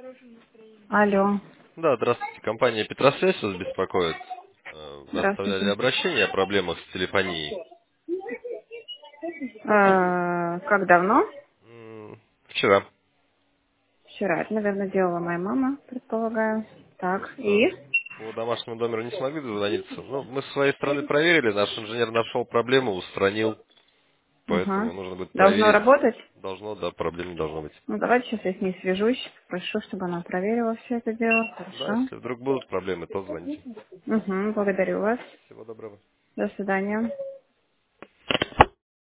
Алло. Да, здравствуйте. Компания Петросвязь вас беспокоит. Вы оставляли Здравствуйте. обращение о проблемах с телефонией. Как давно? Вчера. Вчера. Это, наверное, делала моя мама, предполагаю. Так. Просто И? по домашнему номеру не смогли дозвониться. Ну, мы с своей стороны проверили, наш инженер нашел проблему, устранил, Угу. поэтому нужно будет Должно проверить. работать? Должно, да, проблем не должно быть. Ну, давайте сейчас я с ней свяжусь. Прошу, чтобы она проверила все это дело. Да, Хорошо. если вдруг будут проблемы, то звоните. Угу. Благодарю вас. Всего доброго. До свидания.